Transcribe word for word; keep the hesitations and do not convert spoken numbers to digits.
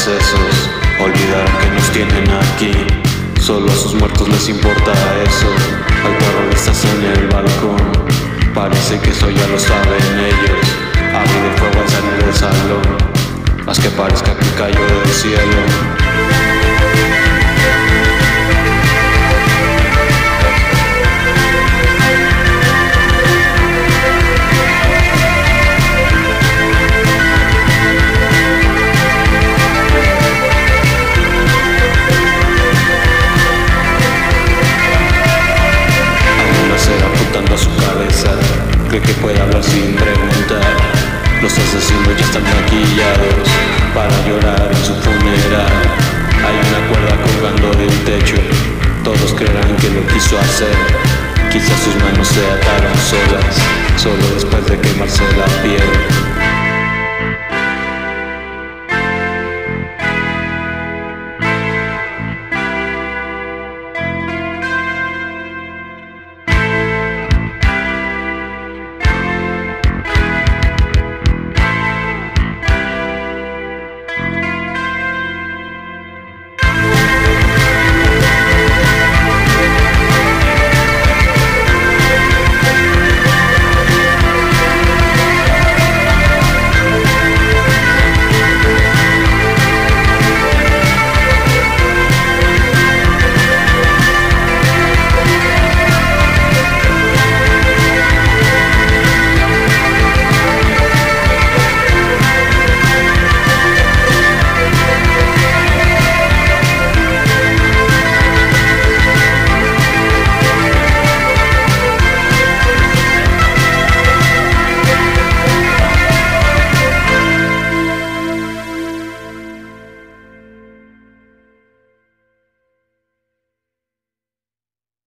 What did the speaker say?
esos olvidaron que nos tienen aquí. Solo a sus muertos les importa eso. Hay terroristas en el balcón, parece que eso ya lo saben ellos. Abrí de fuego al salir del salón, más que parezca que cayó del cielo. Apuntando a su cabeza, cree que puede hablar sin preguntar. Los asesinos ya están maquillados para llorar en su funeral. Hay una cuerda colgando de un techo, todos creerán que lo quiso hacer. Quizás sus manos se ataron solas, solo después de quemarse la piel.